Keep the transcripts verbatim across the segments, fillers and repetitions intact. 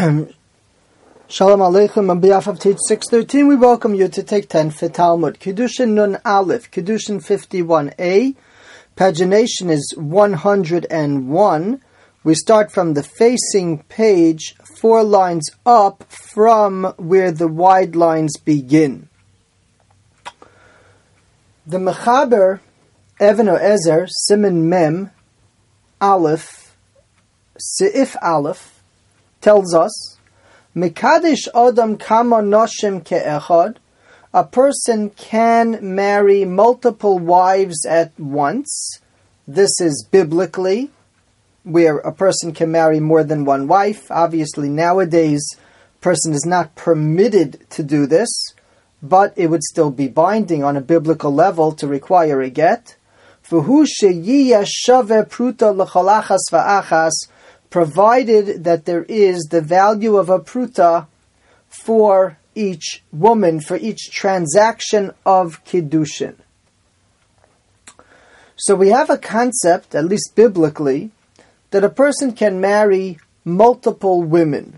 Shalom Aleichem. On behalf of Teach six thirteen, we welcome you to take ten for Talmud. Kiddushin Nun Aleph, Kiddushin fifty-one A. Pagination is one hundred one. We start from the facing page, four lines up from where the wide lines begin. The Mechaber, Even Ezer, Siman Mem, Aleph, Seif Aleph, tells us, Mekadesh Adam Kama Noshim Ke'echad, a person can marry multiple wives at once. This is biblically, where a person can marry more than one wife. Obviously, nowadays, a person is not permitted to do this, but it would still be binding on a biblical level to require a get. V'hu sheyiyeh shaveh pruta l'cholachas va'achas, provided that there is the value of a pruta for each woman, for each transaction of kiddushin. So we have a concept, at least biblically, that a person can marry multiple women.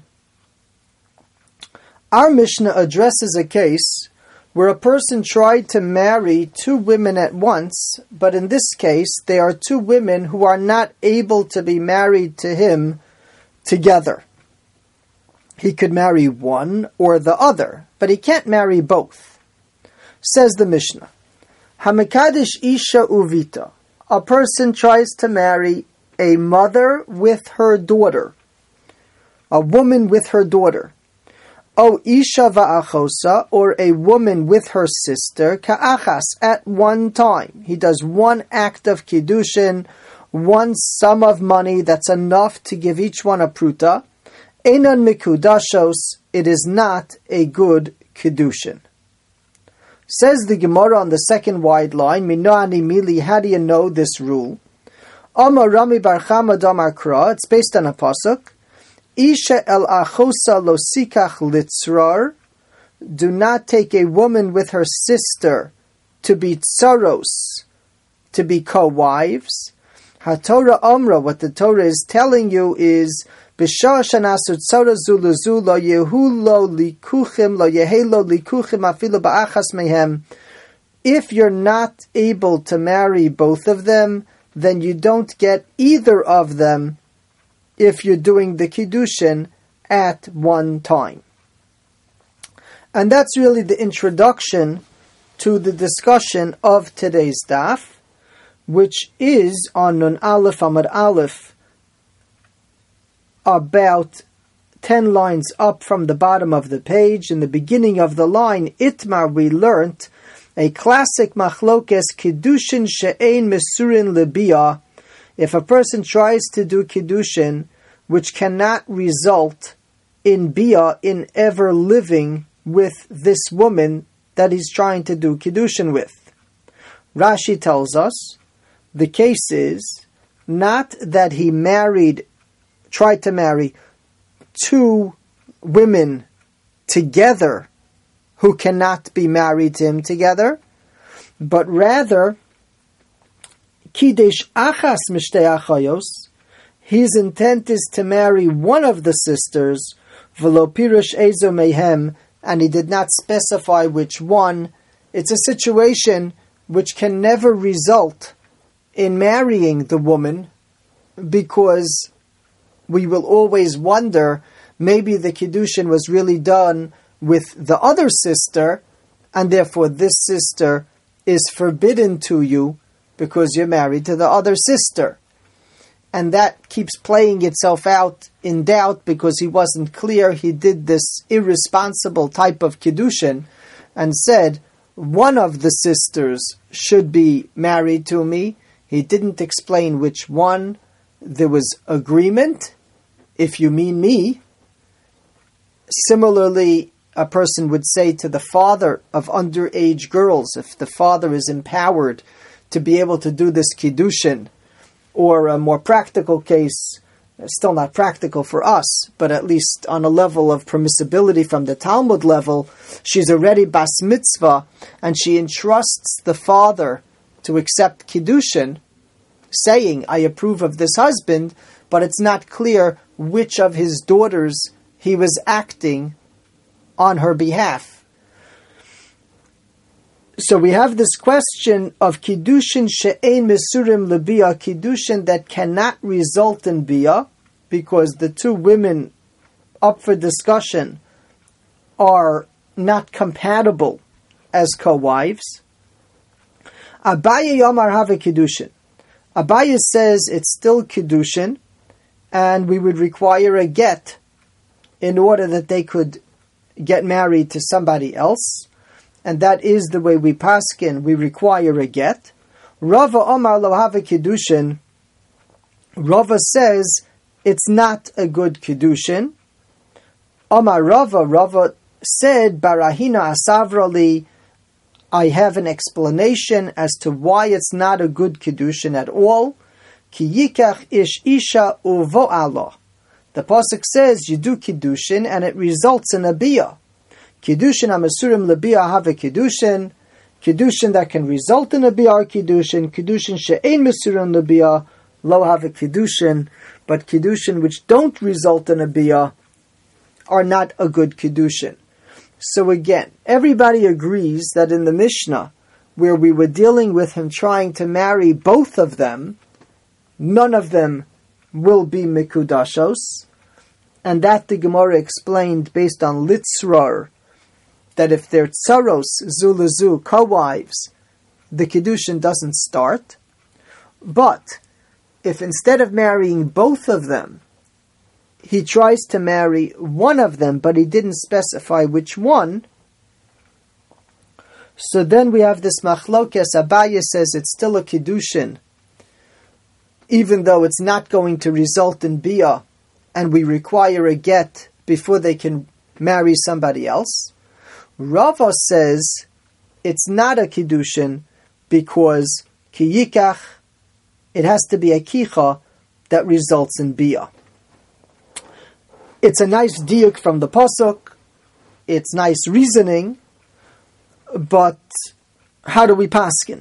Our Mishnah addresses a case where a person tried to marry two women at once, but in this case, they are two women who are not able to be married to him together. He could marry one or the other, but he can't marry both. Says the Mishnah, Hamekadish Isha Uvita. A person tries to marry a mother with her daughter, a woman with her daughter. O Isha va'achosa, or a woman with her sister, ka'achas, at one time. He does one act of kiddushin, one sum of money that's enough to give each one a pruta. Einan mikudashos, it is not a good kiddushin. Says the Gemara on the second wide line, Minoani Mili, how do you know this rule? Amar Rami Bar Chama Damar Kra, it's based on a pasuk. Isha el achosa lo sikach litzrar, do not take a woman with her sister to be tsaros, to be co-wives. HaTorah Amra, what the Torah is telling you is, B'shah shanasu tzara zuluzu lo yehu lo likuchim lo yehelo likuchim afilu ba'achas mehem. If you're not able to marry both of them, then you don't get either of them if you're doing the kiddushin at one time. And that's really the introduction to the discussion of today's daf, which is on Nun Aleph Amud Aleph, about ten lines up from the bottom of the page. In the beginning of the line, Itmar, we learnt a classic machlokes kiddushin she'ein mesurin lebiyah. If a person tries to do kiddushin, which cannot result in biyah, in ever living with this woman that he's trying to do kiddushin with. Rashi tells us, the case is not that he married, tried to marry two women together who cannot be married to him together, but rather, Kidesh achas mishtei achayos, his intent is to marry one of the sisters, v'lo pirush ezo mehem, and he did not specify which one. It's a situation which can never result in marrying the woman, because we will always wonder, maybe the kiddushin was really done with the other sister, and therefore this sister is forbidden to you because you're married to the other sister. And that keeps playing itself out in doubt because he wasn't clear. He did this irresponsible type of kiddushin and said, one of the sisters should be married to me. He didn't explain which one. There was agreement, if you mean me. Similarly, a person would say to the father of underage girls, if the father is empowered to be able to do this kiddushin, or a more practical case, still not practical for us, but at least on a level of permissibility from the Talmud level, she's already bas mitzvah, and she entrusts the father to accept kiddushin, saying, I approve of this husband, but it's not clear which of his daughters he was acting on her behalf. So we have this question of kiddushin she'ein mesurim lebia, kiddushin that cannot result in bia, because the two women up for discussion are not compatible as co-wives. Abaye Yomar have kiddushin. Abaye says it's still kiddushin, and we would require a get in order that they could get married to somebody else, and that is the way we paskin. We require a get. Rava Omar lo have kiddushin. Rava says it's not a good kiddushin. Omar Rava, Rava said, Barahina asavrali, I have an explanation as to why it's not a good kiddushin at all. Ki yikach ish isha uvo Allah. The pasuk says you do kiddushin and it results in a bia. Kiddushin amasurim lebia have a kiddushin. Kiddushin that can result in a bia are kiddushin. Kiddushin she'ein masurim lebia lo have a kiddushin. But kiddushin which don't result in a bia are not a good kiddushin. So again, everybody agrees that in the Mishnah, where we were dealing with him trying to marry both of them, none of them will be mikudashos, and that the Gemara explained based on litzrar, that if they're tsaros, zulazu, co-wives, the kiddushin doesn't start. But if instead of marrying both of them, he tries to marry one of them, but he didn't specify which one, so then we have this machlokes. Abaye says it's still a kiddushin, even though it's not going to result in bia, and we require a get before they can marry somebody else. Rava says it's not a kiddushin because kiyikach, it has to be a kicha that results in bia. It's a nice diuk from the pasuk, it's nice reasoning, but how do we paskin?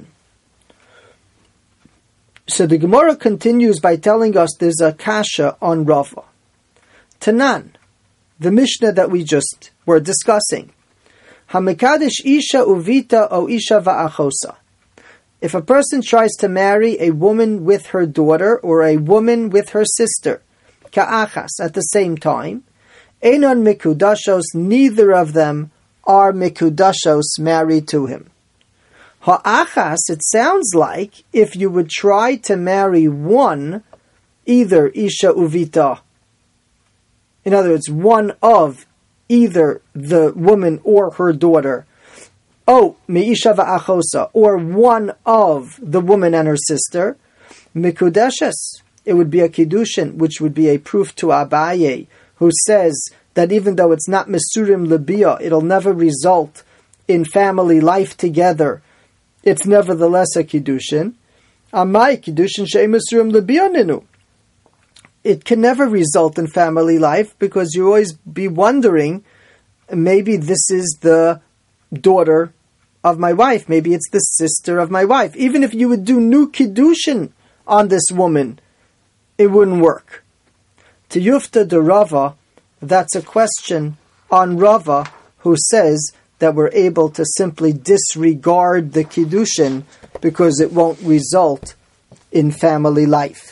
So the Gemara continues by telling us there's a kasha on Rava. Tanan, the Mishnah that we just were discussing. Hamikadesh isha uvita o isha va'achosa. If a person tries to marry a woman with her daughter or a woman with her sister, ka'achas, at the same time, einon mikudashos, neither of them are mikudashos married to him. Ha'achas, it sounds like if you would try to marry one, either isha uvita, in other words, one of either the woman or her daughter, oh, meisha va'achosa, or one of the woman and her sister, mikudeshes, it would be a kiddushin, which would be a proof to Abaye, who says that even though it's not mesurim lebia, it'll never result in family life together. It's nevertheless a kiddushin. Amai kiddushin she'ein mesurim lebia ninu. It can never result in family life because you always be wondering, maybe this is the daughter of my wife, maybe it's the sister of my wife. Even if you would do new kiddushin on this woman, it wouldn't work. To Yufta de Rava, that's a question on Rava, who says that we're able to simply disregard the kiddushin because it won't result in family life.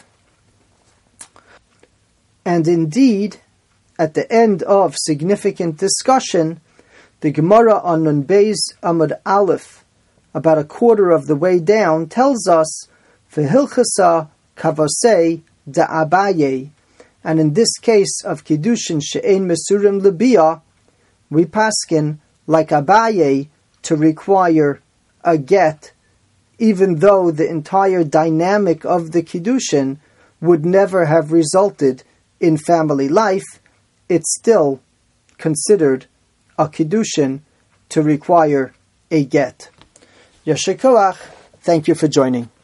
And indeed, at the end of significant discussion, the Gemara on Nun Beis Amud Aleph, about a quarter of the way down, tells us, V'hilchasa kavosei da Abaye, and in this case of kiddushin she'ein mesurim lebia, we paskin like Abaye to require a get, even though the entire dynamic of the kiddushin would never have resulted in family life. It's still considered a kiddushin to require a get. Yashikoach, thank you for joining.